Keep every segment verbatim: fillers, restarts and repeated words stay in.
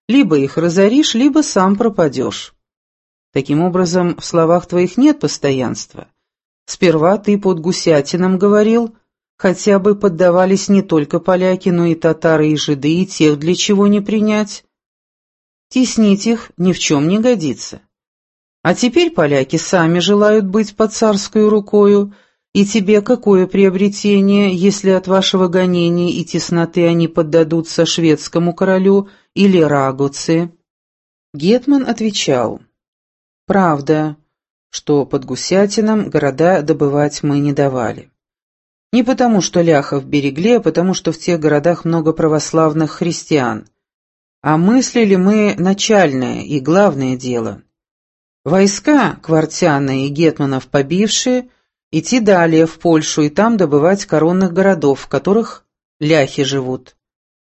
Либо их разоришь, либо сам пропадешь. Таким образом, в словах твоих нет постоянства. Сперва ты под Гусятином говорил, хотя бы поддавались не только поляки, но и татары и жиды, и тех для чего не принять. Теснить их ни в чем не годится. А теперь поляки сами желают быть под царскую рукою, и тебе какое приобретение, если от вашего гонения и тесноты они поддадутся шведскому королю или Рагоцы? Гетман отвечал: правда, что под Гусятином города добывать мы не давали. Не потому, что ляхов берегли, а потому, что в тех городах много православных христиан. А мыслили мы начальное и главное дело. Войска, квартяны и гетманов побившие, идти далее в Польшу и там добывать коронных городов, в которых ляхи живут.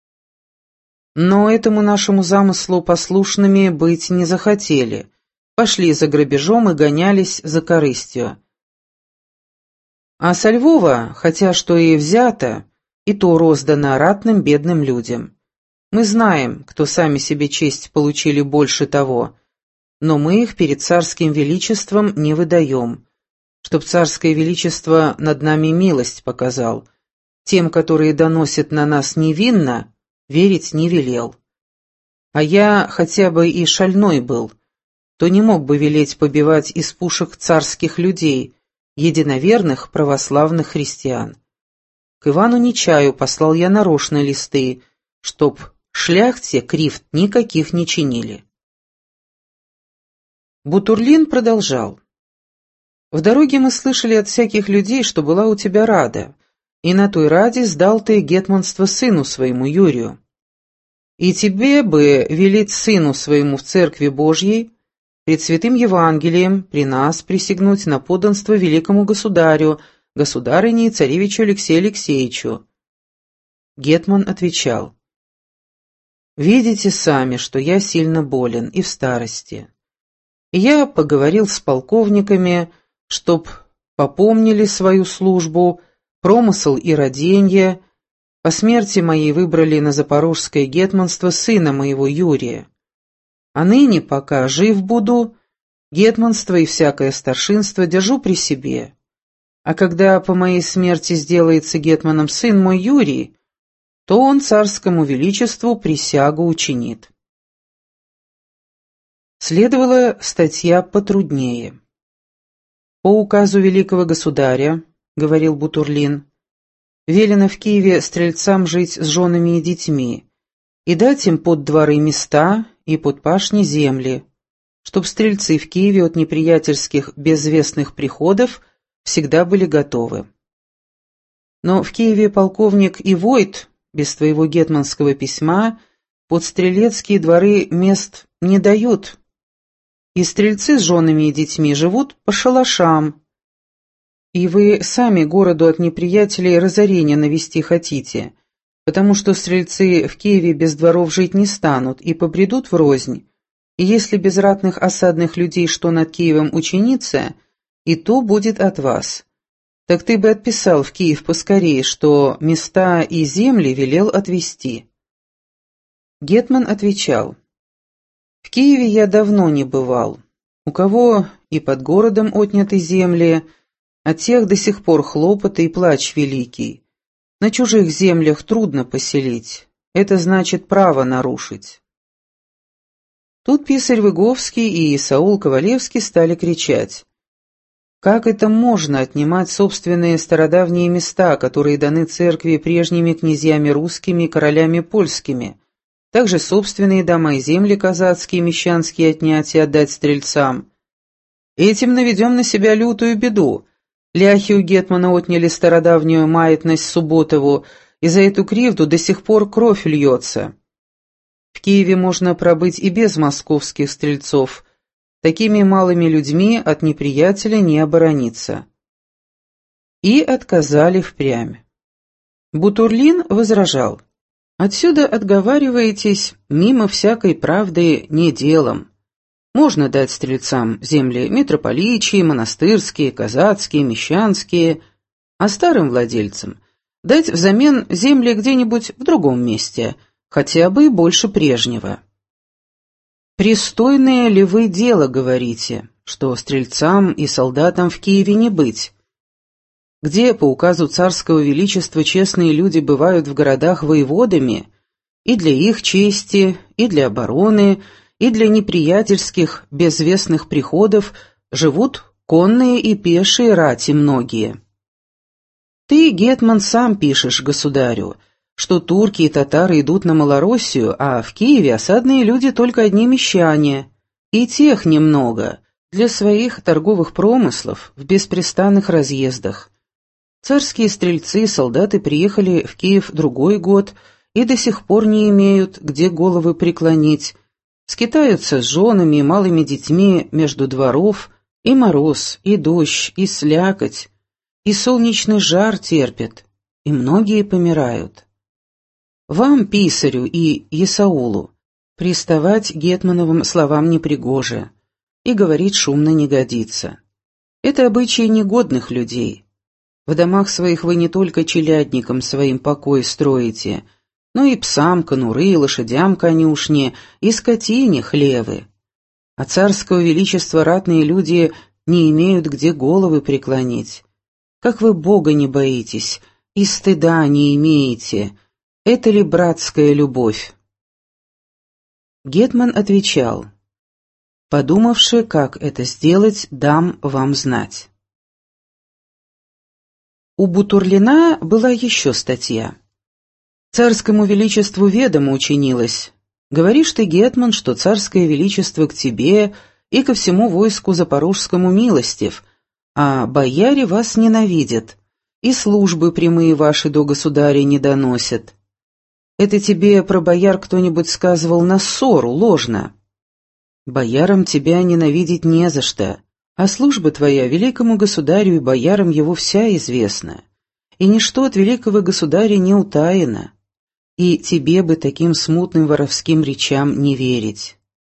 Но этому нашему замыслу послушными быть не захотели, пошли за грабежом и гонялись за корыстью. А со Львова, хотя что и взято, и то роздано ратным бедным людям. Мы знаем, кто сами себе честь получили больше того, но мы их перед царским величеством не выдаем, чтоб царское величество над нами милость показал. Тем, которые доносят на нас невинно, верить не велел. А я хотя бы и шальной был, то не мог бы велеть побивать из пушек царских людей, единоверных православных христиан. К Ивану Нечаю послал я нарочно листы, чтоб шляхте кривд никаких не чинили. Бутурлин продолжал. В дороге мы слышали от всяких людей, что была у тебя рада, и на той раде сдал ты гетманство сыну своему Юрию. И тебе бы велеть сыну своему в церкви Божьей пред святым Евангелием при нас присягнуть на подданство великому государю, государыне и царевичу Алексею Алексеевичу. Гетман отвечал: «Видите сами, что я сильно болен и в старости. И я поговорил с полковниками, чтоб попомнили свою службу, промысл и роденье. По смерти моей выбрали на запорожское гетманство сына моего Юрия. А ныне, пока жив буду, гетманство и всякое старшинство держу при себе. А когда по моей смерти сделается гетманом сын мой Юрий, то он царскому величеству присягу учинит». Следовала статья потруднее. «По указу великого государя, — говорил Бутурлин, — велено в Киеве стрельцам жить с женами и детьми, и дать им под дворы места и под пашни земли, чтоб стрельцы в Киеве от неприятельских безвестных приходов всегда были готовы. Но в Киеве полковник и войт без твоего гетманского письма под стрелецкие дворы мест не дают, и стрельцы с женами и детьми живут по шалашам. И вы сами городу от неприятелей разорения навести хотите, потому что стрельцы в Киеве без дворов жить не станут и побредут врознь, и если без ратных осадных людей что над Киевом учинится, и то будет от вас. Так ты бы отписал в Киев поскорее, что места и земли велел отвести». Гетман отвечал: «В Киеве я давно не бывал. У кого и под городом отняты земли, от тех до сих пор хлопоты и плач великий. На чужих землях трудно поселить, это значит право нарушить». Тут писарь Выговский и Саул Ковалевский стали кричать: «Как это можно отнимать собственные стародавние места, которые даны церкви прежними князьями русскими и королями польскими, также собственные дома и земли казацкие и мещанские отнять и отдать стрельцам? Этим наведем на себя лютую беду. Ляхи у гетмана отняли стародавнюю маятность Субботову, и за эту кривду до сих пор кровь льется. В Киеве можно пробыть и без московских стрельцов. Такими малыми людьми от неприятеля не оборониться». И отказали впрямь. Бутурлин возражал: «Отсюда отговариваетесь мимо всякой правды не делом. Можно дать стрельцам земли митрополичьи, монастырские, казацкие, мещанские, а старым владельцам дать взамен земли где-нибудь в другом месте, хотя бы и больше прежнего. «Пристойное ли вы дело говорите, что стрельцам и солдатам в Киеве не быть? Где по указу царского величества честные люди бывают в городах воеводами, и для их чести, и для обороны, и для неприятельских безвестных приходов живут конные и пешие рати многие. Ты, гетман, сам пишешь государю, что турки и татары идут на Малороссию, а в Киеве осадные люди только одни мещане, и тех немного, для своих торговых промыслов в беспрестанных разъездах. Царские стрельцы и солдаты приехали в Киев другой год и до сих пор не имеют, где головы преклонить, скитаются с женами и малыми детьми между дворов, и мороз, и дождь, и слякоть, и солнечный жар терпят, и многие помирают. Вам, писарю и Есаулу, приставать гетмановым словам непригоже, и говорить шумно не годится. Это обычаи негодных людей. В домах своих вы не только челядникам своим покой строите, но и псам конуры, и лошадям конюшни, и скотине хлевы. А царского величества ратные люди не имеют где головы преклонить. Как вы Бога не боитесь, и стыда не имеете. Это ли братская любовь?» Гетман отвечал: «Подумавши, как это сделать, дам вам знать». У Бутурлина была еще статья. «Царскому величеству ведомо учинилось. Говоришь ты, гетман, что царское величество к тебе и ко всему войску запорожскому милостив, а бояре вас ненавидят, и службы прямые ваши до государя не доносят. Это тебе про бояр кто-нибудь сказывал на ссору, ложно. Боярам тебя ненавидеть не за что, а служба твоя великому государю и боярам его вся известна, и ничто от великого государя не утаено, и тебе бы таким смутным воровским речам не верить».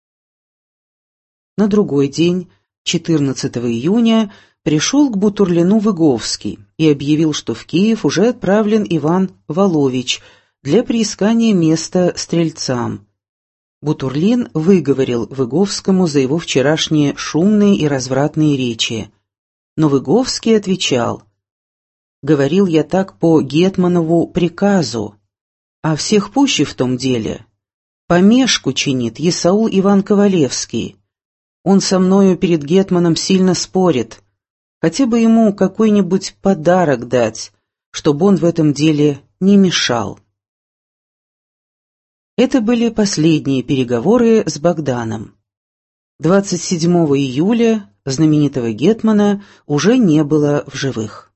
На другой день, четырнадцатого июня, пришел к Бутурлину Выговский и объявил, что в Киев уже отправлен Иван Волович для приискания места стрельцам. Бутурлин выговорил Выговскому за его вчерашние шумные и развратные речи, но Выговский отвечал: «Говорил я так по гетманову приказу, а всех пуще в том деле. Помешку чинит Есаул Иван Ковалевский. Он со мною перед гетманом сильно спорит. Хотя бы ему какой-нибудь подарок дать, чтобы он в этом деле не мешал». Это были последние переговоры с Богданом. двадцать седьмого июля знаменитого гетмана уже не было в живых.